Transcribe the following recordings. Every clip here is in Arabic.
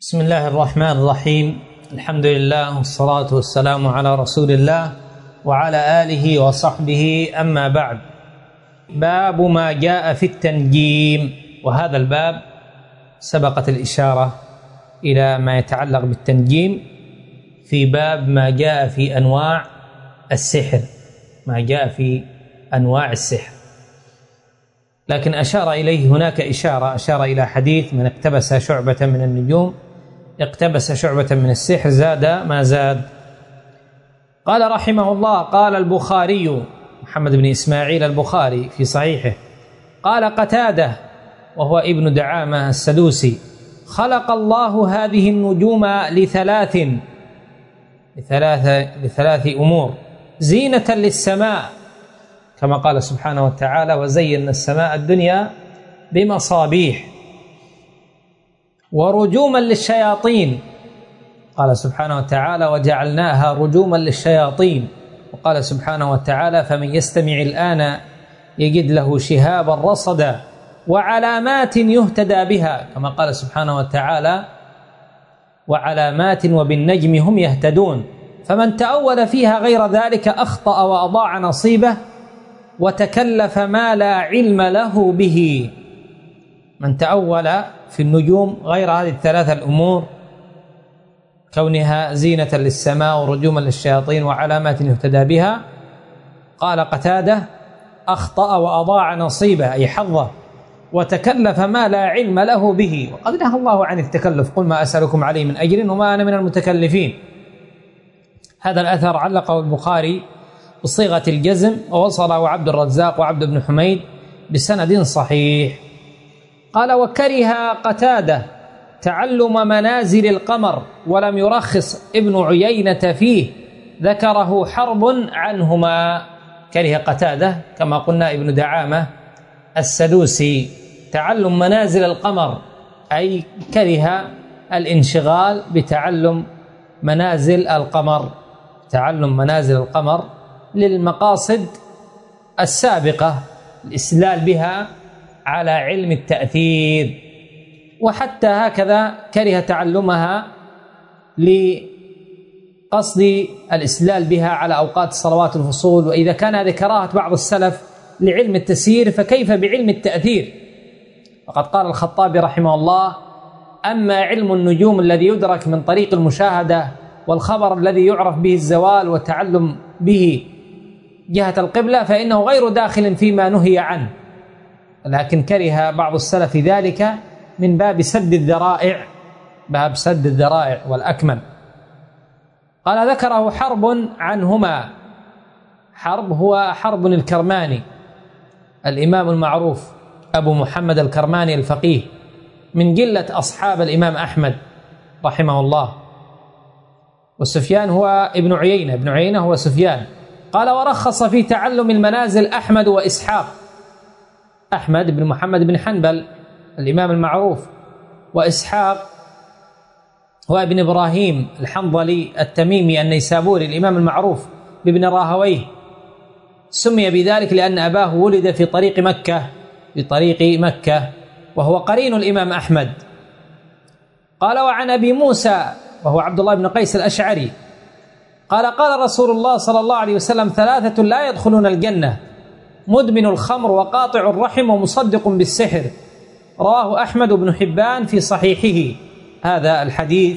بسم الله الرحمن الرحيم. الحمد لله والصلاة والسلام على رسول الله وعلى آله وصحبه، أما بعد. باب ما جاء في التنجيم، وهذا الباب سبقت الإشارة إلى ما يتعلق بالتنجيم في باب ما جاء في أنواع السحر، ما جاء في أنواع السحر، لكن أشار إليه هناك أشار إلى حديث: من اقتبس شعبة من النجوم اقتبس شعبة من السحر، زاد ما زاد. قال رحمه الله: قال البخاري محمد بن إسماعيل البخاري في صحيحه: قال قتادة وهو ابن دعامة السدوسي: خلق الله هذه النجوم لثلاث أمور: زينة للسماء كما قال سبحانه وتعالى: وزينا السماء الدنيا بمصابيح، ورجوما للشياطين قال سبحانه وتعالى: وجعلناها رجوما للشياطين، وقال سبحانه وتعالى: فمن يستمع الآن يجد له شهابا رصدا، وعلامات يهتدى بها كما قال سبحانه وتعالى: وعلامات وبالنجم هم يهتدون، فمن تأول فيها غير ذلك أخطأ وأضاع نصيبه وتكلف ما لا علم له به. من تأول في النجوم غير هذه الثلاثة الأمور، كونها زينة للسماء ورجوما للشياطين وعلامات يهتدى بها، قال قتادة: أخطأ وأضاع نصيبه، أي حظه، وتكلف ما لا علم له به. وقد نهى الله عن التكلف: قل ما أسألكم عليه من أجر وما أنا من المتكلفين. هذا الأثر علقه البخاري بصيغة الجزم، ووصله عبد الرزاق وعبد بن حميد بسند صحيح. قال: وكره قتادة تعلم منازل القمر ولم يرخص ابن عيينة فيه، ذكره حرب عنهما. كره قتادة كما قلنا ابن دعامة السدوسي تعلم منازل القمر، أي كره الانشغال بتعلم منازل القمر، تعلم منازل القمر للمقاصد السابقة، الاستدلال بها على علم التأثير، وحتى هكذا كره تعلمها لقصد الاستدلال بها على أوقات الصلوات الفصول. وإذا كان هذا كراهة بعض السلف لعلم التسيير، فكيف بعلم التأثير؟ وقد قال الخطابي رحمه الله: أما علم النجوم الذي يدرك من طريق المشاهدة والخبر الذي يعرف به الزوال وتعلم به جهة القبلة، فإنه غير داخل فيما نهي عنه، لكن كره بعض السلف ذلك من باب سد الذرائع، باب سد الذرائع والأكمل. قال: ذكره حرب عنهما. حرب هو حرب الكرماني، الإمام المعروف أبو محمد الكرماني الفقيه، من جلة أصحاب الإمام أحمد رحمه الله. والسفيان هو ابن عيينة، ابن عيينة هو سفيان. قال: ورخص في تعلم المنازل أحمد وإسحاق، أحمد بن محمد بن حنبل الإمام المعروف، وإسحاق هو ابن إبراهيم الحنظلي التميمي النيسابوري الإمام المعروف بابن راهويه. سمي بذلك لأن أباه ولد في طريق مكة، وهو قرين الإمام أحمد. قال: وعن أبي موسى وهو عبد الله بن قيس الأشعري قال: قال رسول الله صلى الله عليه وسلم: ثلاثة لا يدخلون الجنة: مدمن الخمر، وقاطع الرحم، ومصدق بالسحر. رواه أحمد بن حبان في صحيحه. هذا الحديث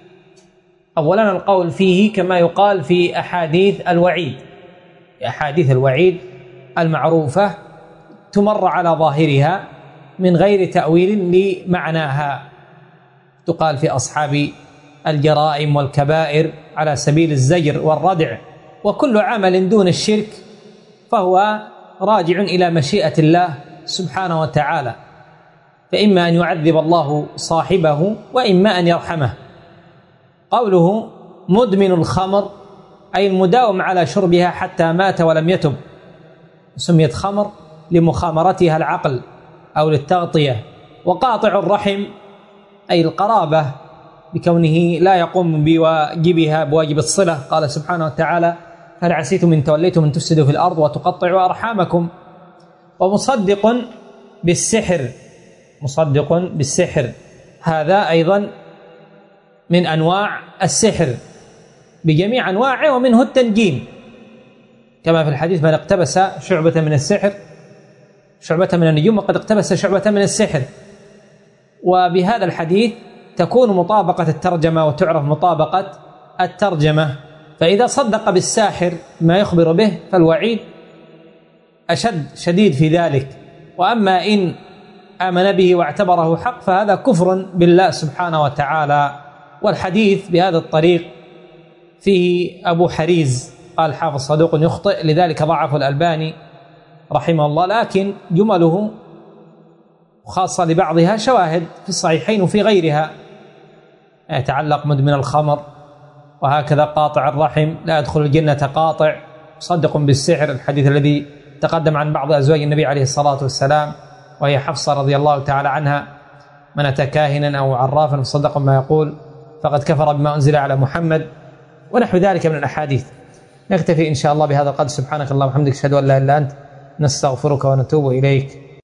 أولا القول فيه كما يقال في أحاديث الوعيد، أحاديث الوعيد المعروفة تمر على ظاهرها من غير تأويل لمعناها، تقال في أصحاب الجرائم والكبائر على سبيل الزجر والردع، وكل عمل دون الشرك فهو راجع إلى مشيئة الله سبحانه وتعالى، فإما أن يعذب الله صاحبه وإما أن يرحمه. قوله مدمن الخمر أي المداوم على شربها حتى مات ولم يتب، سميت خمر لمخامرتها العقل أو للتغطية. وقاطع الرحم أي القرابة بكونه لا يقوم بواجب الصلة، قال سبحانه وتعالى: هل عسيتم إن توليتم أن تفسدوا في الأرض وتقطعوا أرحامكم. ومصدق بالسحر، مصدق بالسحر، هذا أيضا من أنواع السحر بجميع أنواعه، ومنه التنجيم كما في الحديث: من اقتبس شعبة من السحر شعبة من النجوم وقد اقتبس شعبة من السحر. وبهذا الحديث تكون مطابقة الترجمة وتعرف مطابقة الترجمة. فإذا صدق بالساحر ما يخبر به فالوعيد شديد في ذلك، وأما إن آمن به واعتبره حق فهذا كفر بالله سبحانه وتعالى. والحديث بهذا الطريق فيه أبو حريز قال حافظ صدوق يخطئ، لذلك ضعف الألباني رحمه الله، لكن جمله خاصة لبعضها شواهد في الصحيحين وفي غيرها، يتعلق مدمن الخمر، وهكذا قاطع الرحم لا يدخل الجنة قاطع، مصدق بالسحر، الحديث الذي تقدم عن بعض أزواج النبي عليه الصلاة والسلام وهي حفصة رضي الله تعالى عنها: من أتى كاهنا أو عرافا مصدق ما يقول فقد كفر بما أنزل على محمد، ونحو ذلك من الأحاديث. نكتفي إن شاء الله بهذا القدر. سبحانك اللهم وبحمدك، أشهد أن لا إله إلا أنت، نستغفرك ونتوب إليك.